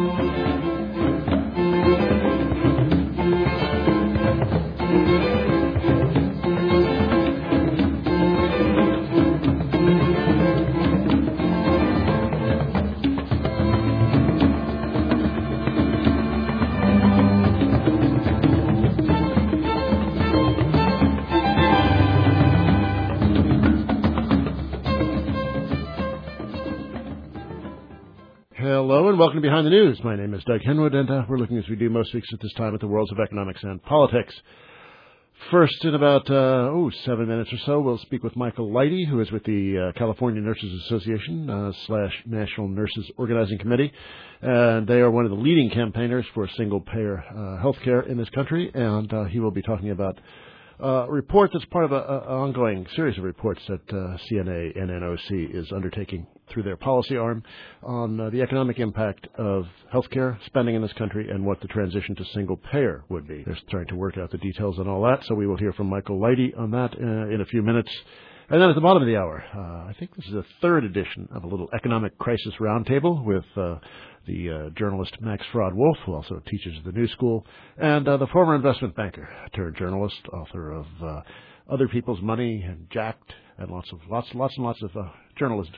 Hello and welcome to Behind the News. My name is Doug Henwood, and we're looking, as we do most weeks at this time, at the worlds of economics and politics. First, in about 7 minutes or so, we'll speak with Michael Lighty, who is with the California Nurses Association / National Nurses Organizing Committee, and they are one of the leading campaigners for single-payer health care in this country, and he will be talking about a report that's part of an ongoing series of reports that CNA and NOC is undertaking through their policy arm on the economic impact of healthcare spending in this country and what the transition to single payer would be. They're starting to work out the details on all that, so we will hear from Michael Lighty on that in a few minutes. And then at the bottom of the hour, I think this is the third edition of a little economic crisis roundtable with the journalist Max Fraud-Wolf, who also teaches at the New School, and the former investment banker turned journalist, author of Other People's Money and Jacked, and lots of journalist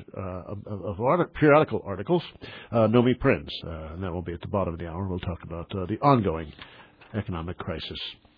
of periodical articles, Nomi Prinz, and that will be at the bottom of the hour. We'll talk about the ongoing economic crisis.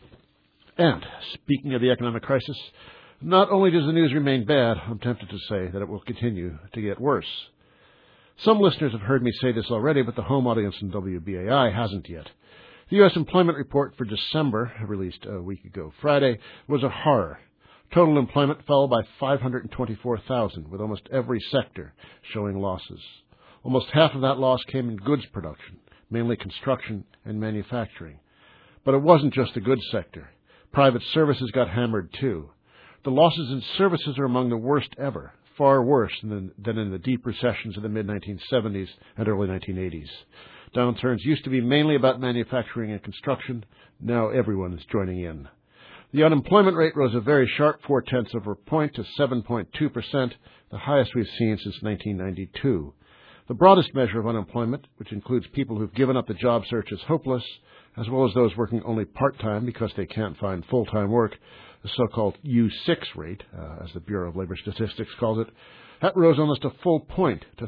And speaking of the economic crisis, not only does the news remain bad, I'm tempted to say that it will continue to get worse. Some listeners have heard me say this already, but the home audience in WBAI hasn't yet. The U.S. employment report for December, released a week ago Friday, was a horror. Total employment fell by 524,000, with almost every sector showing losses. Almost half of that loss came in goods production, mainly construction and manufacturing. But it wasn't just the goods sector. Private services got hammered too. The losses in services are among the worst ever, far worse than in the deep recessions of the mid-1970s and early 1980s. Downturns used to be mainly about manufacturing and construction. Now everyone is joining in. The unemployment rate rose a very sharp 0.4 of a point to 7.2%, the highest we've seen since 1992. The broadest measure of unemployment, which includes people who've given up the job search as hopeless, as well as those working only part-time because they can't find full-time work, the so-called U6 rate, as the Bureau of Labor Statistics calls it, that rose almost a full point to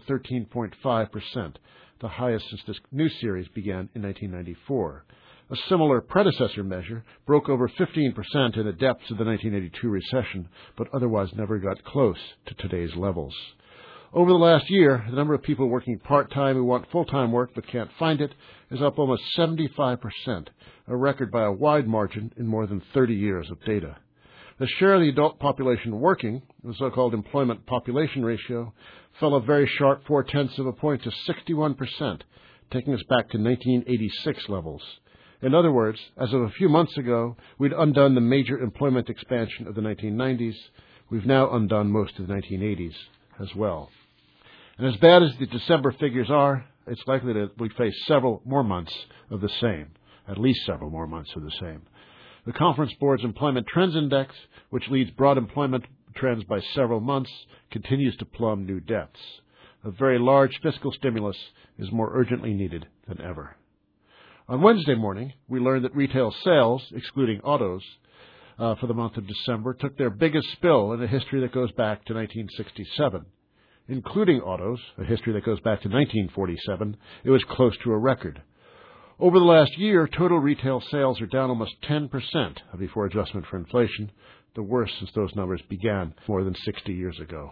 13.5%, the highest since this new series began in 1994. A similar predecessor measure broke over 15% in the depths of the 1982 recession, but otherwise never got close to today's levels. Over the last year, the number of people working part-time who want full-time work but can't find it is up almost 75%, a record by a wide margin in more than 30 years of data. The share of the adult population working, the so-called employment population ratio, fell a very sharp 0.4 of a point to 61%, taking us back to 1986 levels. In other words, as of a few months ago, we'd undone the major employment expansion of the 1990s. We've now undone most of the 1980s as well. And as bad as the December figures are, it's likely that we face several more months of the same, at least several more months of the same. The Conference Board's Employment Trends Index, which leads broad employment trends by several months, continues to plumb new depths. A very large fiscal stimulus is more urgently needed than ever. On Wednesday morning, we learned that retail sales, excluding autos, for the month of December took their biggest spill in a history that goes back to 1967. Including autos, a history that goes back to 1947, it was close to a record. Over the last year, total retail sales are down almost 10% before adjustment for inflation, the worst since those numbers began more than 60 years ago.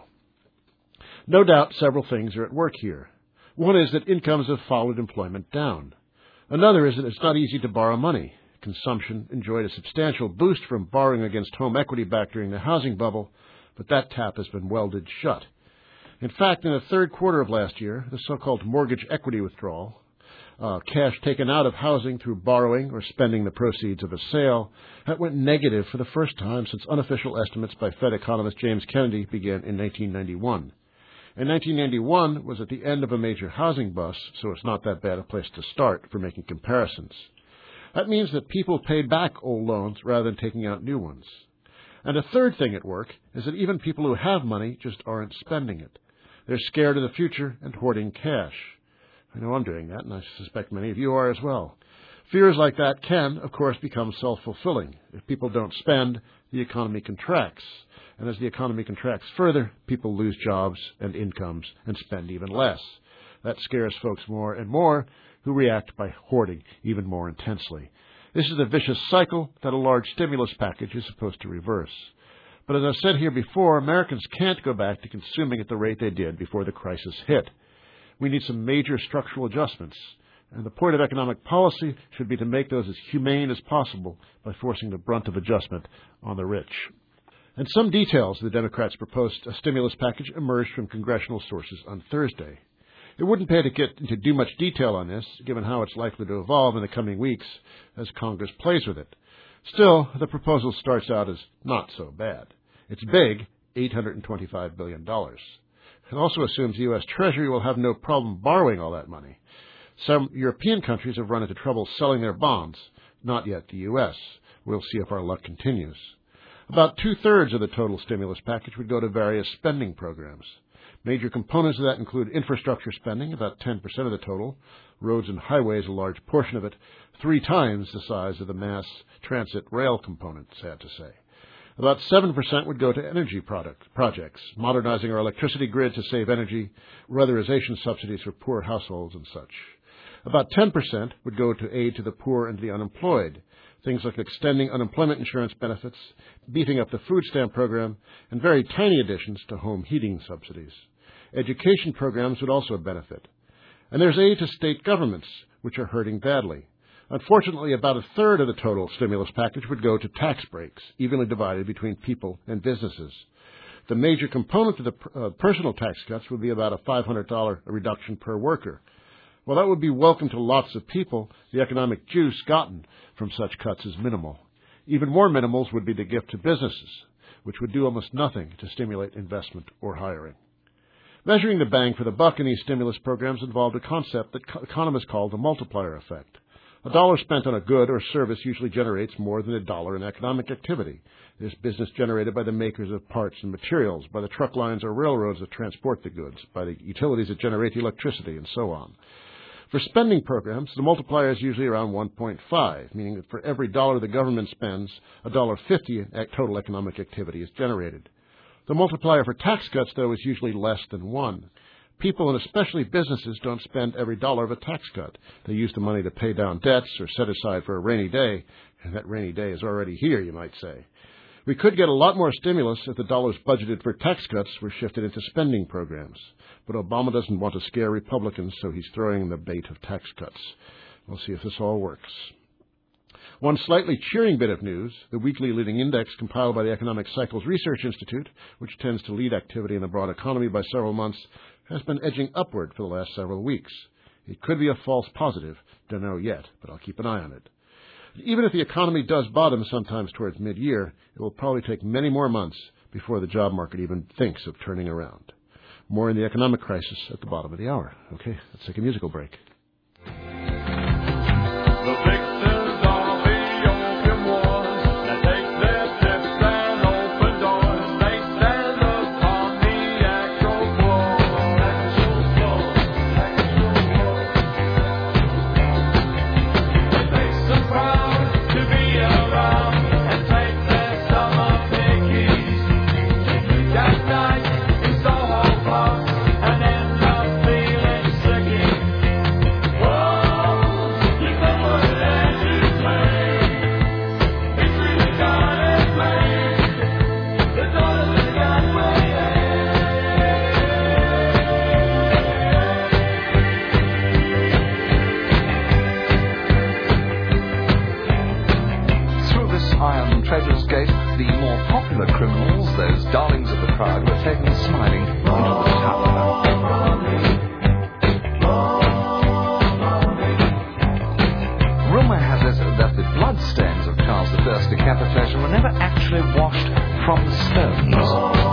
No doubt several things are at work here. One is that incomes have followed employment down. Another is that it's not easy to borrow money. Consumption enjoyed a substantial boost from borrowing against home equity back during the housing bubble, but that tap has been welded shut. In fact, in the third quarter of last year, the so-called mortgage equity withdrawal, cash taken out of housing through borrowing or spending the proceeds of a sale, that went negative for the first time since unofficial estimates by Fed economist James Kennedy began in 1991. And 1991 was at the end of a major housing bust, so it's not that bad a place to start for making comparisons. That means that people paid back old loans rather than taking out new ones. And a third thing at work is that even people who have money just aren't spending it. They're scared of the future and hoarding cash. I know I'm doing that, and I suspect many of you are as well. Fears like that can, of course, become self-fulfilling. If people don't spend, the economy contracts. And as the economy contracts further, people lose jobs and incomes and spend even less. That scares folks more and more, who react by hoarding even more intensely. This is a vicious cycle that a large stimulus package is supposed to reverse. But as I've said here before, Americans can't go back to consuming at the rate they did before the crisis hit. We need some major structural adjustments, and the point of economic policy should be to make those as humane as possible by forcing the brunt of adjustment on the rich. And some details of the Democrats' proposed stimulus package emerged from congressional sources on Thursday. It wouldn't pay to get into too much detail on this, given how it's likely to evolve in the coming weeks as Congress plays with it. Still, the proposal starts out as not so bad. It's big, $825 billion. It also assumes the U.S. Treasury will have no problem borrowing all that money. Some European countries have run into trouble selling their bonds, not yet the U.S. We'll see if our luck continues. About two-thirds of the total stimulus package would go to various spending programs. Major components of that include infrastructure spending, about 10% of the total, roads and highways, a large portion of it, 3 times the size of the mass transit rail component, sad to say. About 7% would go to energy projects, modernizing our electricity grid to save energy, weatherization subsidies for poor households and such. About 10% would go to aid to the poor and the unemployed, things like extending unemployment insurance benefits, beefing up the food stamp program, and very tiny additions to home heating subsidies. Education programs would also benefit. And there's aid to state governments, which are hurting badly. Unfortunately, about a third of the total stimulus package would go to tax breaks, evenly divided between people and businesses. The major component of the personal tax cuts would be about a $500 reduction per worker. While that would be welcome to lots of people, the economic juice gotten from such cuts is minimal. Even more minimals would be the gift to businesses, which would do almost nothing to stimulate investment or hiring. Measuring the bang for the buck in these stimulus programs involved a concept that economists call the multiplier effect. A dollar spent on a good or service usually generates more than a dollar in economic activity. This business generated by the makers of parts and materials, by the truck lines or railroads that transport the goods, by the utilities that generate the electricity, and so on. For spending programs, the multiplier is usually around 1.5, meaning that for every dollar the government spends, $1.50 in total economic activity is generated. The multiplier for tax cuts, though, is usually less than 1. People, and especially businesses, don't spend every dollar of a tax cut. They use the money to pay down debts or set aside for a rainy day, and that rainy day is already here, you might say. We could get a lot more stimulus if the dollars budgeted for tax cuts were shifted into spending programs. But Obama doesn't want to scare Republicans, so he's throwing the bait of tax cuts. We'll see if this all works. One slightly cheering bit of news, the weekly leading index compiled by the Economic Cycles Research Institute, which tends to lead activity in the broad economy by several months, has been edging upward for the last several weeks. It could be a false positive. Don't know yet, but I'll keep an eye on it. Even if the economy does bottom sometimes towards mid-year, it will probably take many more months before the job market even thinks of turning around. More in the economic crisis at the bottom of the hour. Okay, let's take a musical break. Darlings of the crowd were taken smiling into the tower. Rumour has it that the bloodstains of Charles I's decapitation were never actually washed from the stones.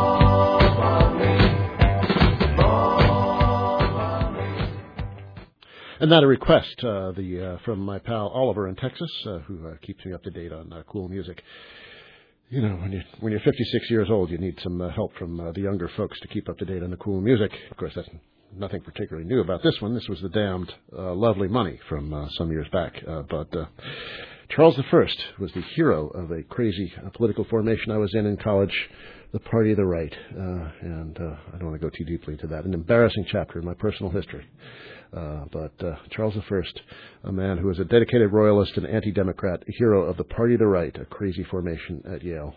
And that a request from my pal Oliver in Texas, who keeps me up to date on cool music. You know, when you're 56 years old, you need some help from the younger folks to keep up to date on the cool music. Of course, that's nothing particularly new about this one. This was the damned lovely money from some years back. But Charles I was the hero of a crazy political formation I was in college, the Party of the Right. And I don't want to go too deeply into that. An embarrassing chapter in my personal history. But Charles I, a man who was a dedicated royalist and anti-democrat, a hero of the Party of the Right, a crazy formation at Yale.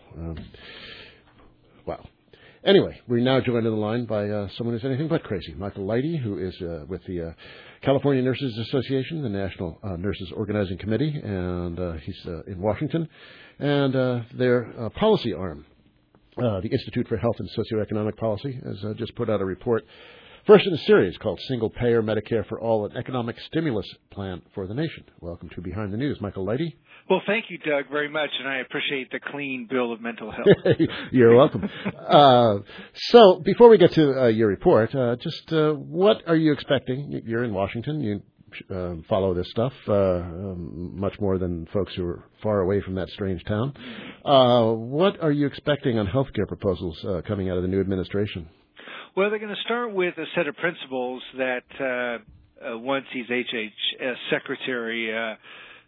Wow. Anyway, we're now joined on the line by someone who's anything but crazy, Michael Leidy, who is with the California Nurses Association, the National Nurses Organizing Committee, and he's in Washington, and their policy arm, the Institute for Health and Socioeconomic Policy, has just put out a report, first in a series called Single Payer Medicare for All, an Economic Stimulus Plan for the Nation. Welcome to Behind the News, Michael Leidy. Well, thank you, Doug, very much, and I appreciate the clean bill of mental health. You're welcome. So before we get to your report, just what are you expecting? You're in Washington. You follow this stuff much more than folks who are far away from that strange town. What are you expecting on health care proposals coming out of the new administration? Well, they're going to start with a set of principles that once he's HHS Secretary,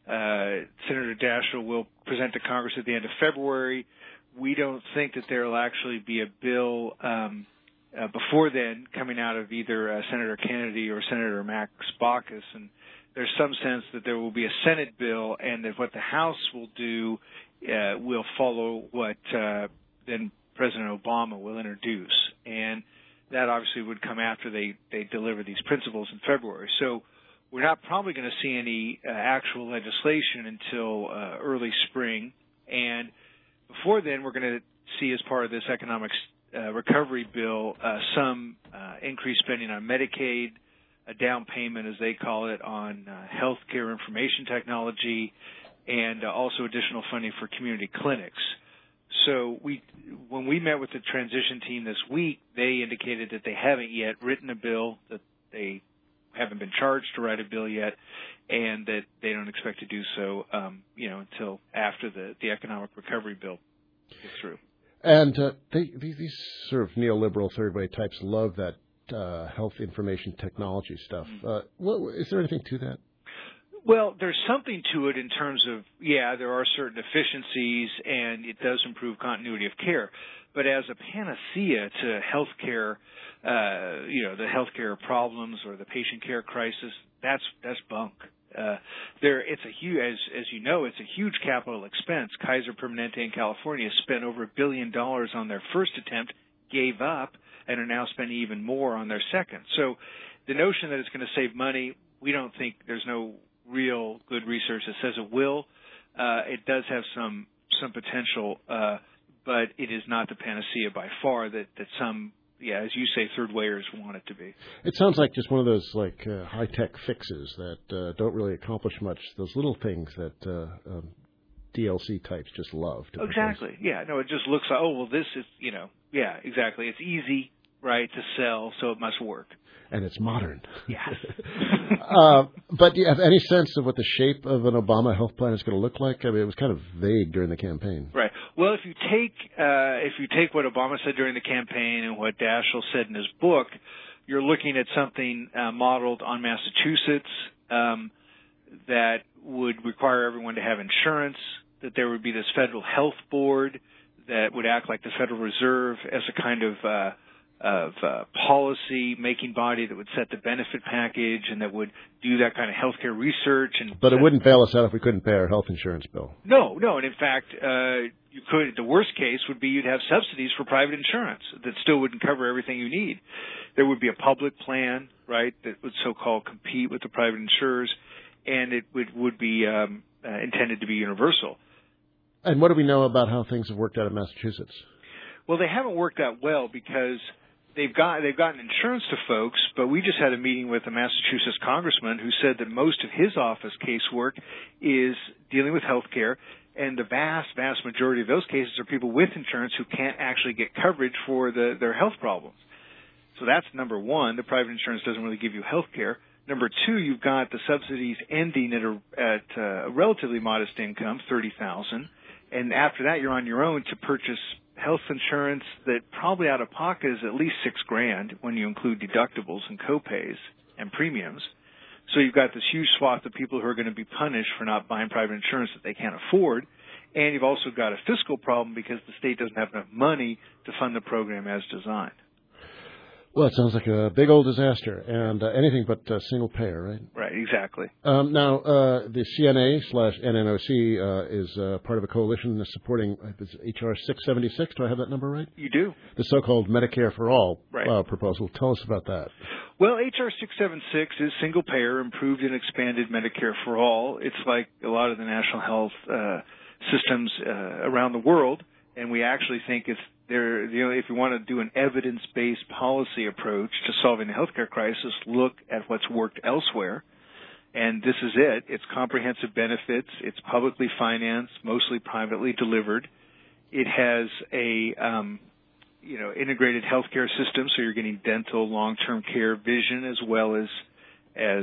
Senator Daschle will present to Congress at the end of February. We don't think that there will actually be a bill before then coming out of either Senator Kennedy or Senator Max Baucus, and there's some sense that there will be a Senate bill, and that what the House will do will follow what then President Obama will introduce, and that obviously would come after they deliver these principles in February. So we're not probably going to see any actual legislation until early spring. And before then, we're going to see, as part of this economic recovery bill, some increased spending on Medicaid, a down payment, as they call it, on health care information technology, and also additional funding for community clinics. So when we met with the transition team this week, they indicated that they haven't yet written a bill, that they haven't been charged to write a bill yet, and that they don't expect to do so, until after the economic recovery bill gets through. And these sort of neoliberal third way types love that health information technology stuff. Is there anything to that? Well, there's something to it in terms of, there are certain efficiencies, and it does improve continuity of care. But as a panacea to healthcare, the healthcare problems or the patient care crisis, that's bunk. It's a huge, as you know, it's a huge capital expense. Kaiser Permanente in California spent over $1 billion on their first attempt, gave up, and are now spending even more on their second. So the notion that it's going to save money, we don't think, there's no real good research that says it will. It does have some potential, but it is not the panacea by far that some, as you say, third wayers want it to be. It sounds like just one of those high-tech fixes that don't really accomplish much. Those little things that DLC types just love. Exactly. Yeah. No, it just looks like, this is, exactly. It's easy, right, to sell, so it must work. And it's modern. Yes. But do you have any sense of what the shape of an Obama health plan is going to look like? I mean, it was kind of vague during the campaign. Right. Well, if you take what Obama said during the campaign and what Daschle said in his book, you're looking at something modeled on Massachusetts that would require everyone to have insurance, that there would be this federal health board that would act like the Federal Reserve as a kind of policy-making body that would set the benefit package and that would do that kind of healthcare research. But it wouldn't bail us out if we couldn't pay our health insurance bill. No, and in fact, you could. The worst case would be you'd have subsidies for private insurance that still wouldn't cover everything you need. There would be a public plan, right, that would so-called compete with the private insurers, and it would be intended to be universal. And what do we know about how things have worked out in Massachusetts? Well, they haven't worked out well because they've gotten insurance to folks, but we just had a meeting with a Massachusetts congressman who said that most of his office casework is dealing with health care, and the vast, vast majority of those cases are people with insurance who can't actually get coverage for their health problems. So that's number one. The private insurance doesn't really give you health care. Number two, you've got the subsidies ending at a relatively modest income, $30,000, and after that you're on your own to purchase health insurance that probably out of pocket is at least $6,000 when you include deductibles and copays and premiums. So you've got this huge swath of people who are going to be punished for not buying private insurance that they can't afford. And you've also got a fiscal problem because the state doesn't have enough money to fund the program as designed. Well, it sounds like a big old disaster, and anything but single payer, right? Right, exactly. Now, the CNA/NNOC is part of a coalition that's supporting H.R. 676. Do I have that number right? You do. The so-called Medicare for All proposal. Tell us about that. Well, H.R. 676 is single payer, improved and expanded Medicare for All. It's like a lot of the national health systems around the world, and we actually think it's there. If you want to do an evidence-based policy approach to solving the healthcare crisis, look at what's worked elsewhere. And this is it. It's comprehensive benefits. It's publicly financed, mostly privately delivered. It has a integrated healthcare system, so you're getting dental, long-term care, vision, as well as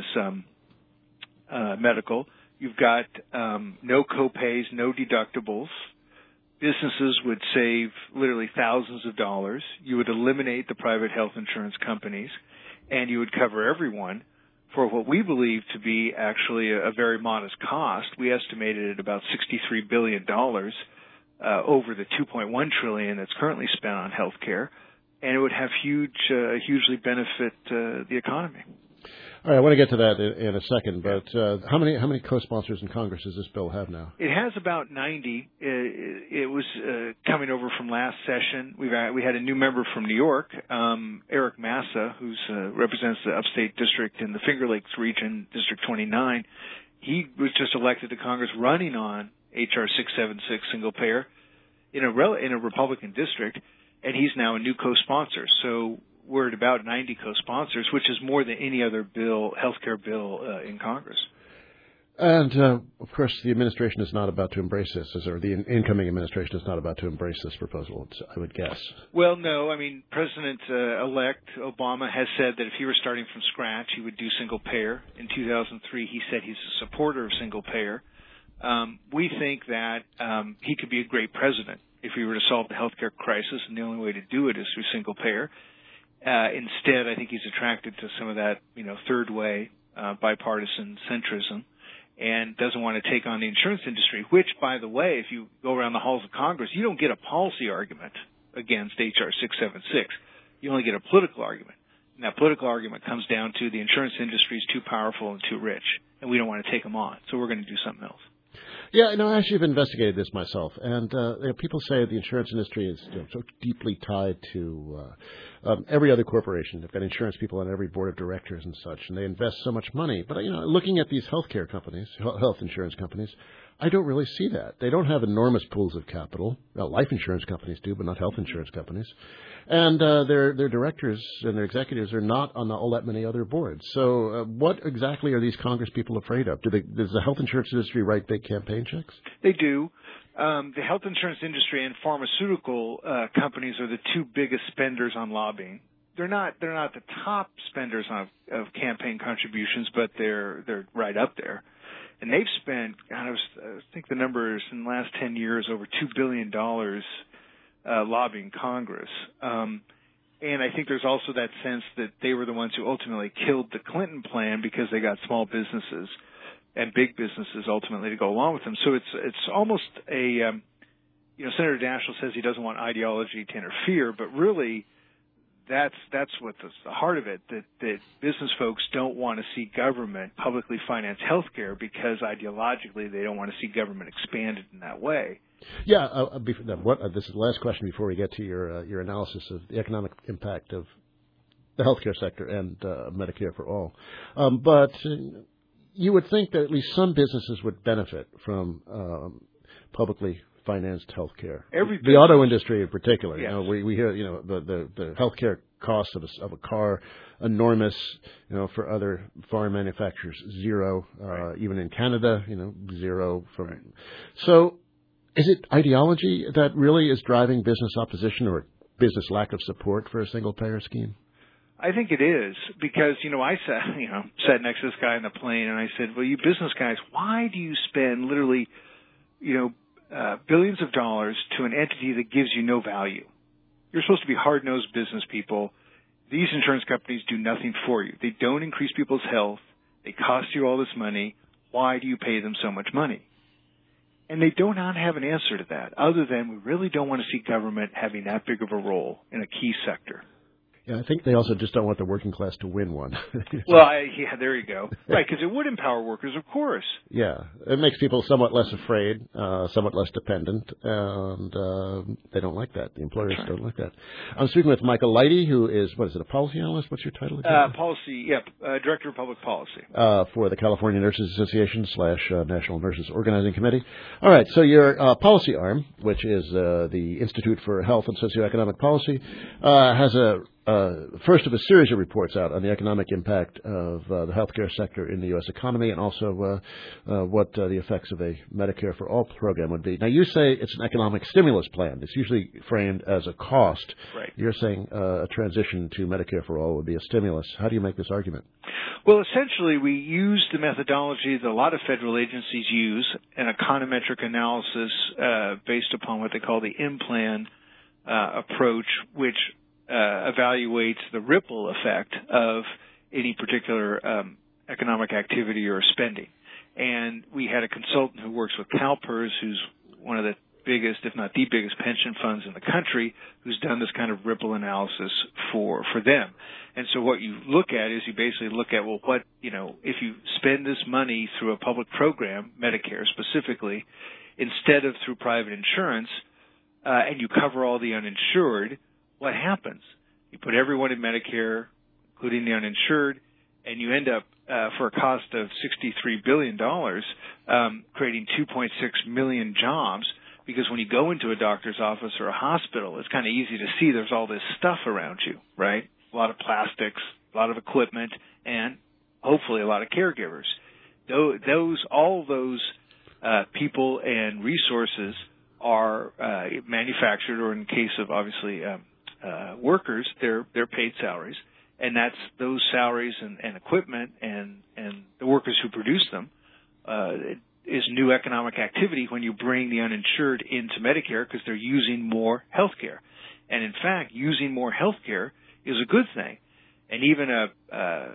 medical. You've got no copays, no deductibles. Businesses would save literally thousands of dollars. You would eliminate the private health insurance companies, and you would cover everyone for what we believe to be actually a very modest cost. We estimated at about $63 billion over the $2.1 trillion that's currently spent on health care, and it would have hugely benefit the economy. All right, I want to get to that in a second, but how many co-sponsors in Congress does this bill have now? It has about 90. It was coming over from last session. We had a new member from New York, Eric Massa, who represents the upstate district in the Finger Lakes region, District 29. He was just elected to Congress running on H.R. 676 single payer in a Republican district, and he's now a new co-sponsor. So we're at about 90 co-sponsors, which is more than any other healthcare bill in Congress. And, of course, the administration is not about to embrace this, or the incoming administration is not about to embrace this proposal, I would guess. Well, no. I mean, President-elect Obama has said that if he were starting from scratch, he would do single payer. In 2003, he said he's a supporter of single payer. We think that he could be a great president if he were to solve the healthcare crisis, and the only way to do it is through single payer. Instead, I think he's attracted to some of that, third way, bipartisan centrism, and doesn't want to take on the insurance industry, which, by the way, if you go around the halls of Congress, you don't get a policy argument against H.R. 676. You only get a political argument. And that political argument comes down to the insurance industry is too powerful and too rich, and we don't want to take them on, so we're going to do something else. Yeah, I actually have investigated this myself, and people say the insurance industry is so deeply tied to every other corporation. They've got insurance people on every board of directors and such, and they invest so much money. But, looking at these healthcare companies, health insurance companies, I don't really see that. They don't have enormous pools of capital. Well, life insurance companies do, but not health insurance companies. And their directors and their executives are not on all that many other boards. So what exactly are these Congress people afraid of? Does the health insurance industry write big campaign checks? They do. The health insurance industry and pharmaceutical companies are the two biggest spenders on lobbying. They're not the top spenders of campaign contributions, but they're right up there. And they've spent, I think the number is in the last 10 years, over $2 billion lobbying Congress. And I think there's also that sense that they were the ones who ultimately killed the Clinton plan because they got small businesses and big businesses ultimately to go along with them. So it's almost a, Senator Daschle says he doesn't want ideology to interfere, but really that's what the heart of it, that business folks don't want to see government publicly finance health care because ideologically they don't want to see government expanded in that way. Yeah, this is the last question before we get to your analysis of the economic impact of the healthcare sector and Medicare for All. But you would think that at least some businesses would benefit from publicly financed health care. The auto industry in particular. Yes. We hear the health care cost of a car enormous. For other foreign manufacturers, zero. Right. Even in Canada, zero. So, is it ideology that really is driving business opposition or business lack of support for a single payer scheme? I think it is because, I sat next to this guy on the plane and I said, well, you business guys, why do you spend literally, billions of dollars to an entity that gives you no value. You're supposed to be hard-nosed business people. These insurance companies do nothing for you. They don't increase people's health. They cost you all this money. Why do you pay them so much money? And they do not have an answer to that, other than we really don't want to see government having that big of a role in a key sector. Yeah, I think they also just don't want the working class to win one. Well, there you go. Right, because it would empower workers, of course. Yeah, it makes people somewhat less afraid, somewhat less dependent, and they don't like that. The employers don't like that. I'm speaking with Michael Leidy, who is, a policy analyst? What's your title again? Director of Public Policy. For the California Nurses Association / National Nurses Organizing Committee. All right, so your policy arm, which is the Institute for Health and Socioeconomic Policy, has a first of a series of reports out on the economic impact of the healthcare sector in the U.S. economy, and also what the effects of a Medicare for All program would be. Now, you say it's an economic stimulus plan. It's usually framed as a cost. Right. You're saying a transition to Medicare for All would be a stimulus. How do you make this argument? Well, essentially, we use the methodology that a lot of federal agencies use, an econometric analysis based upon what they call the in-plan approach, which evaluates the ripple effect of any particular economic activity or spending. And we had a consultant who works with CalPERS, who's one of the biggest, if not the biggest, pension funds in the country, who's done this kind of ripple analysis for them. And so what you look at is you basically look at, well, if you spend this money through a public program, Medicare specifically, instead of through private insurance, and you cover all the uninsured, what happens? You put everyone in Medicare, including the uninsured, and you end up, for a cost of $63 billion, creating 2.6 million jobs, because when you go into a doctor's office or a hospital, it's kind of easy to see there's all this stuff around you, right? A lot of plastics, a lot of equipment, and hopefully a lot of caregivers. All those people and resources are manufactured, or in case of obviously workers, they're paid salaries, and that's those salaries and equipment and the workers who produce them is new economic activity when you bring the uninsured into Medicare, because they're using more health care. And in fact, using more health care is a good thing. And even a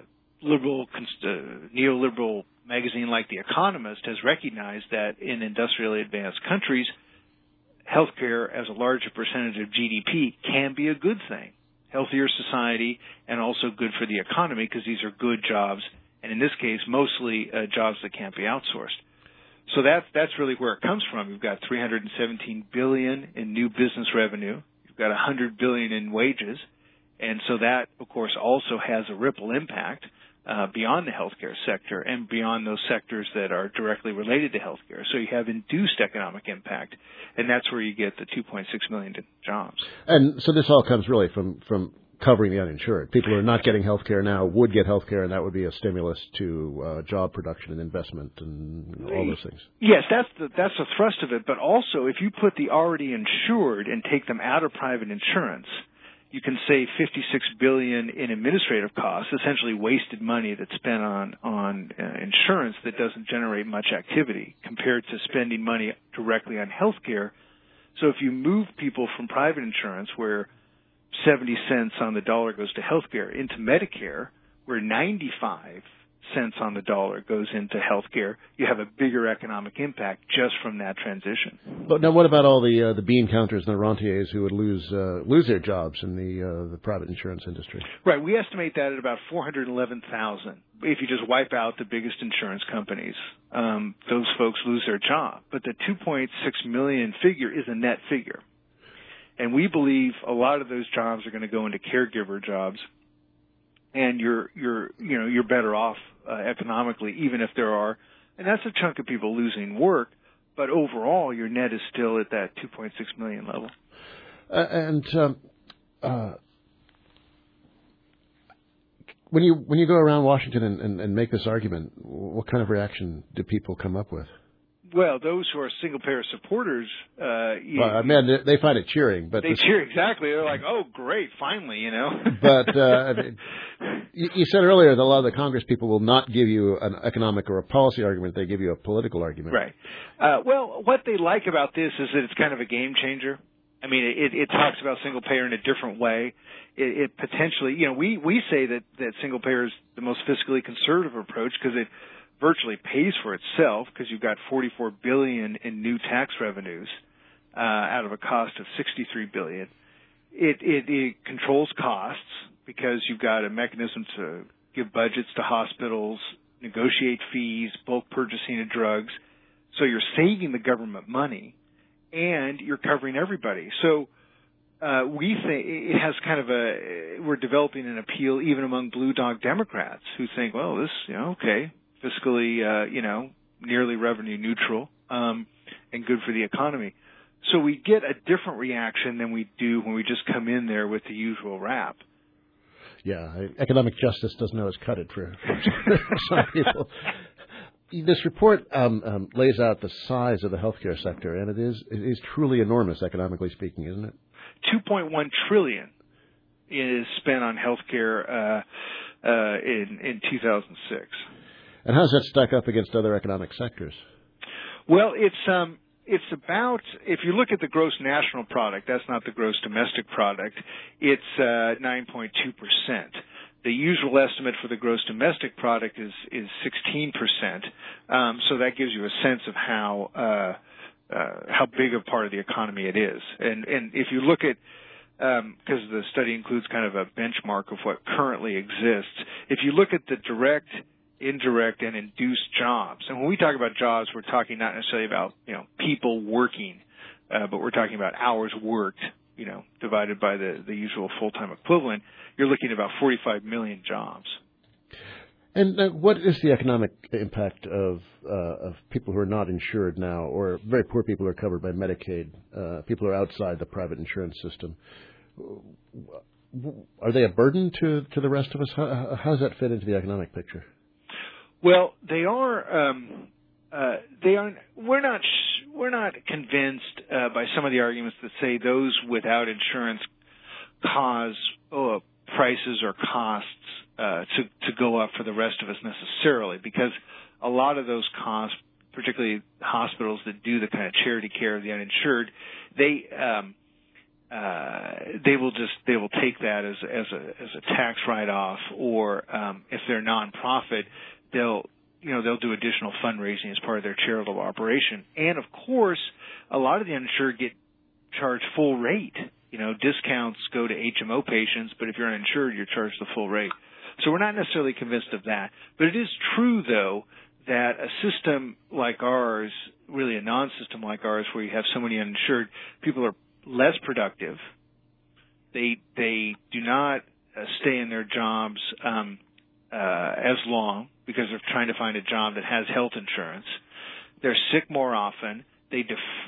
neoliberal magazine like The Economist has recognized that in industrially advanced countries, healthcare as a larger percentage of GDP can be a good thing. Healthier society, and also good for the economy, because these are good jobs, and in this case, mostly jobs that can't be outsourced. So that's really where it comes from. You've got $317 billion in new business revenue. You've got $100 billion in wages, and so that, of course, also has a ripple impact beyond the healthcare sector and beyond those sectors that are directly related to healthcare. So you have induced economic impact, and that's where you get the 2.6 million jobs. And so this all comes really from covering the uninsured. People who are not getting health care now would get health care, and that would be a stimulus to job production and investment and all those things. Yes, that's the thrust of it. But also, if you put the already insured and take them out of private insurance, you can save $56 billion in administrative costs, essentially wasted money that's spent on insurance that doesn't generate much activity, compared to spending money directly on health care. So if you move people from private insurance, where 70 cents on the dollar goes to health care, into Medicare, where 95 cents on the dollar goes into health care, you have a bigger economic impact just from that transition. But now, what about all the bean counters and the rentiers who would lose their jobs in the private insurance industry? Right. We estimate that at about 411,000. If you just wipe out the biggest insurance companies, those folks lose their job. But the 2.6 million figure is a net figure. And we believe a lot of those jobs are going to go into caregiver jobs, and you're better off economically, even if there are, and that's a chunk of people losing work, but overall your net is still at that 2.6 million level. When you go around Washington and make this argument, what kind of reaction do people come up with? Well, those who are single-payer supporters, they find it cheering, but they cheer exactly. They're like, "Oh, great, finally," But you said earlier that a lot of the Congress people will not give you an economic or a policy argument; they give you a political argument. Right. Well, what they like about this is that it's kind of a game changer. I mean, it talks about single-payer in a different way. It potentially, we say that single-payer is the most fiscally conservative approach because it virtually pays for itself because you've got $44 billion in new tax revenues out of a cost of $63 billion. It controls costs because you've got a mechanism to give budgets to hospitals, negotiate fees, bulk purchasing of drugs. So you're saving the government money and you're covering everybody. So we think it has kind of we're developing an appeal even among blue dog Democrats who think, well, this, okay, fiscally, nearly revenue neutral, and good for the economy. So we get a different reaction than we do when we just come in there with the usual rap. Yeah, economic justice doesn't always cut it for some people. This report lays out the size of the healthcare sector, and it is truly enormous, economically speaking, isn't it? $2.1 trillion is spent on healthcare in 2006. And how does that stack up against other economic sectors? Well, it's about, if you look at the gross national product, that's not the gross domestic product, it's 9.2%. The usual estimate for the gross domestic product is 16%. So that gives you a sense of how big a part of the economy it is. And if you look at, because the study includes kind of a benchmark of what currently exists, if you look at the direct, indirect, and induced jobs, and when we talk about jobs, we're talking not necessarily about people working, but we're talking about hours worked, divided by the usual full-time equivalent. You're looking at about 45 million jobs. And what is the economic impact of people who are not insured now, or very poor people who are covered by Medicaid, people who are outside the private insurance system? Are they a burden to the rest of us? How does that fit into the economic picture? Well, they are. We're not convinced by some of the arguments that say those without insurance cause prices or costs to go up for the rest of us necessarily, because a lot of those costs, particularly hospitals that do the kind of charity care of the uninsured, they will take that as a tax write-off, or if they're nonprofit, they'll do additional fundraising as part of their charitable operation. And of course, a lot of the uninsured get charged full rate. Discounts go to HMO patients, but if you're uninsured, you're charged the full rate. So we're not necessarily convinced of that. But it is true, though, that a system like ours, really a non-system like ours, where you have so many uninsured, people are less productive. They do not stay in their jobs as long because they're trying to find a job that has health insurance. They're sick more often. They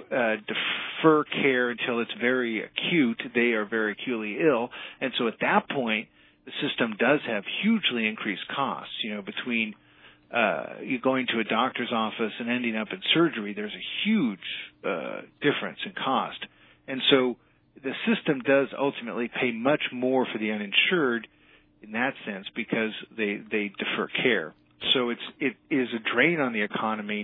defer care until it's very acute. They are very acutely ill. And so at that point, the system does have hugely increased costs. Between you going to a doctor's office and ending up in surgery, there's a huge difference in cost. And so the system does ultimately pay much more for the uninsured in that sense because they defer care. So it is a drain on the economy.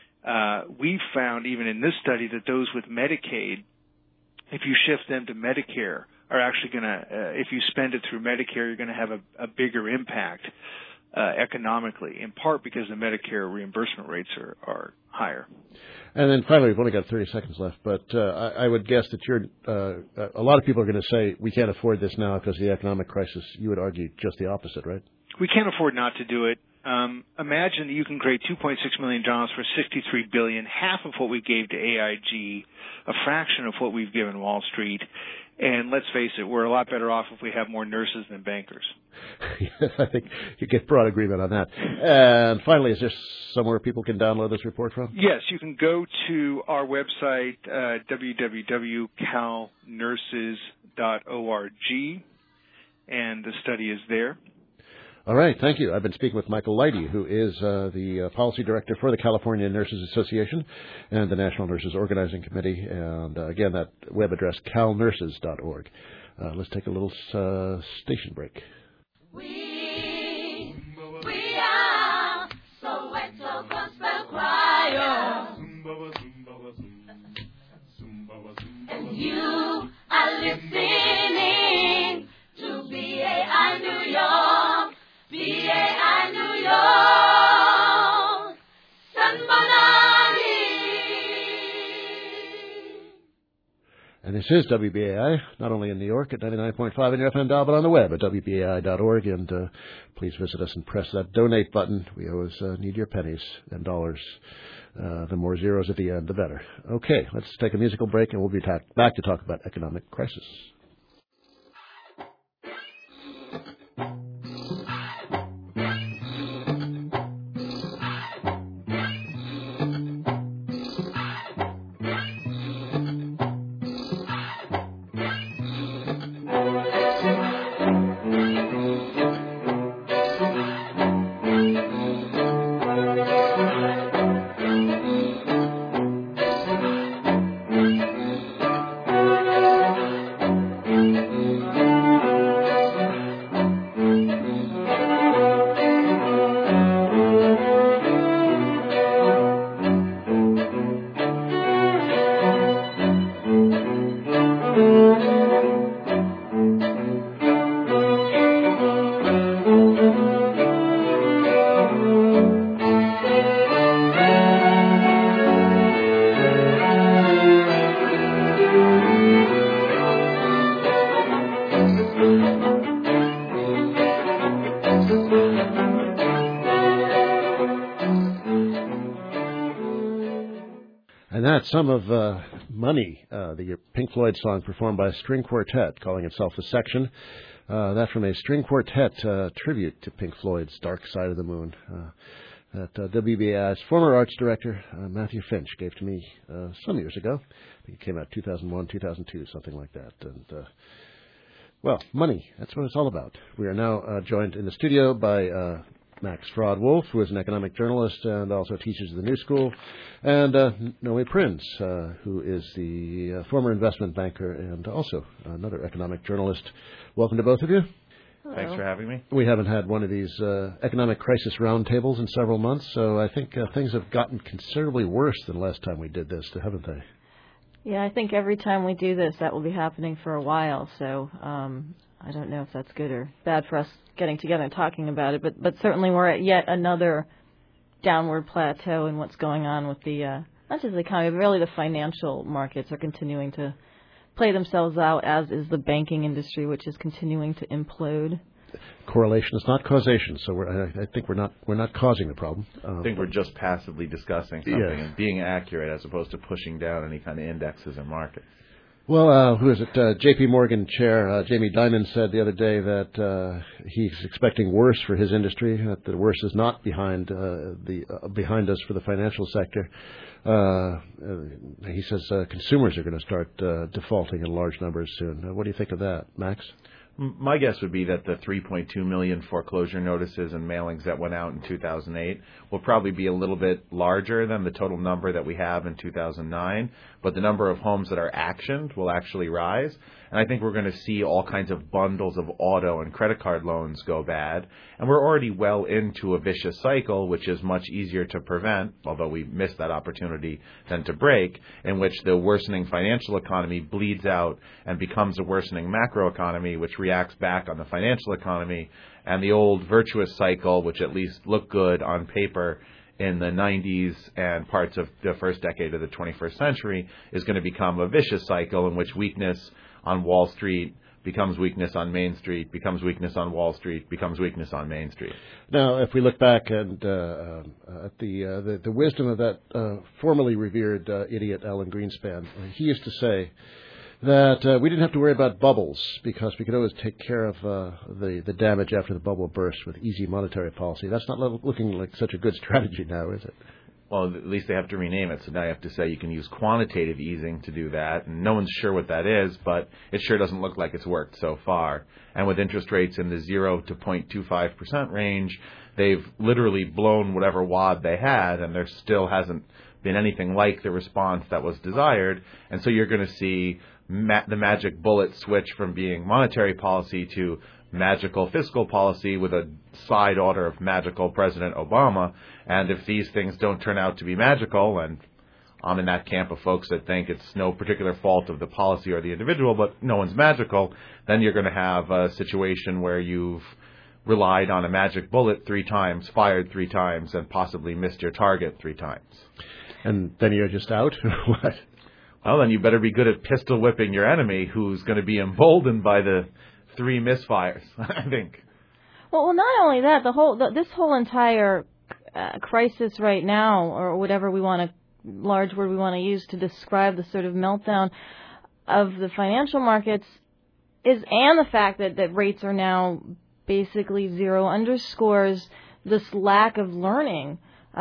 We found even in this study that those with Medicaid, if you shift them to Medicare, are actually going to, if you spend it through Medicare, you're going to have a bigger impact economically, in part because the Medicare reimbursement rates are higher. And then finally, we've only got 30 seconds left, but I would guess that a lot of people are going to say we can't afford this now because of the economic crisis. You would argue just the opposite, right? We can't afford not to do it. Imagine that you can create 2.6 million jobs for $63 billion, half of what we gave to AIG, a fraction of what we've given Wall Street. And let's face it, we're a lot better off if we have more nurses than bankers. Yes, I think you get broad agreement on that. And finally, is there somewhere people can download this report from? Yes, you can go to our website, www.calnurses.org, and the study is there. All right, thank you. I've been speaking with Michael Leidy, who is the policy director for the California Nurses Association and the National Nurses Organizing Committee. And again, that web address, calnurses.org. Let's take a little station break. We are Soweto Gospel Choir, and you are listening to BAI New York, BAI New York, San Bernardino. And this is WBAI, not only in New York at 99.5 in your FM dial, but on the web at WBAI.org. And please visit us and press that donate button. We always need your pennies and dollars. The more zeros at the end, the better. Okay, let's take a musical break, and we'll be back to talk about economic crisis. And that's some of Money, the Pink Floyd song performed by a string quartet calling itself The Section. That from a string quartet tribute to Pink Floyd's Dark Side of the Moon that WBAI's former arts director, Matthew Finch, gave to me some years ago. I think it came out 2001, 2002, something like that. And, well, money, that's what it's all about. We are now joined in the studio by Max Fraud-Wolf, who is an economic journalist and also teaches at the New School, and Noe Prinz, who is the former investment banker and also another economic journalist. Welcome to both of you. Hello. Thanks for having me. We haven't had one of these economic crisis roundtables in several months, so I think things have gotten considerably worse than last time we did this, haven't they? Yeah, I think every time we do this, that will be happening for a while, so I don't know if that's good or bad for us getting together and talking about it, but certainly we're at yet another downward plateau in what's going on with the, not just the economy, but really the financial markets are continuing to play themselves out, as is the banking industry, which is continuing to implode. Correlation is not causation, so I think we're not causing the problem. I think we're just passively discussing something and being accurate as opposed to pushing down any kind of indexes in markets. Well, who is it? J.P. Morgan chair Jamie Dimon said the other day that he's expecting worse for his industry. That the worst is not behind us for the financial sector. He says consumers are going to start defaulting in large numbers soon. What do you think of that, Max? My guess would be that the 3.2 million foreclosure notices and mailings that went out in 2008 will probably be a little bit larger than the total number that we have in 2009, but the number of homes that are actioned will actually rise. And I think we're going to see all kinds of bundles of auto and credit card loans go bad. And we're already well into a vicious cycle, which is much easier to prevent, although we missed that opportunity, than to break, in which the worsening financial economy bleeds out and becomes a worsening macroeconomy, which reacts back on the financial economy. And the old virtuous cycle, which at least looked good on paper in the 90s and parts of the first decade of the 21st century, is going to become a vicious cycle in which weakness on Wall Street becomes weakness on Main Street, becomes weakness on Wall Street, becomes weakness on Main Street. Now, if we look back and at the wisdom of that formerly revered idiot Alan Greenspan, he used to say that we didn't have to worry about bubbles because we could always take care of the damage after the bubble burst with easy monetary policy. That's not looking like such a good strategy now, is it? Well, at least they have to rename it. So now you have to say you can use quantitative easing to do that. And no one's sure what that is, but it sure doesn't look like it's worked so far. And with interest rates in the 0 to 0.25% range, they've literally blown whatever wad they had, and there still hasn't been anything like the response that was desired. And so you're going to see the magic bullet switch from being monetary policy to magical fiscal policy with a side order of magical President Obama. And if these things don't turn out to be magical, and I'm in that camp of folks that think it's no particular fault of the policy or the individual, but no one's magical, then you're going to have a situation where you've relied on a magic bullet 3 times, fired 3 times, and possibly missed your target 3 times. And then you're just out? What? Well, then you better be good at pistol whipping your enemy, who's going to be emboldened by the 3 misfires, I think. Well, not only that, this whole entire crisis right now, or whatever large word we want to use to describe the sort of meltdown of the financial markets, and the fact that rates are now basically zero, underscores this lack of learning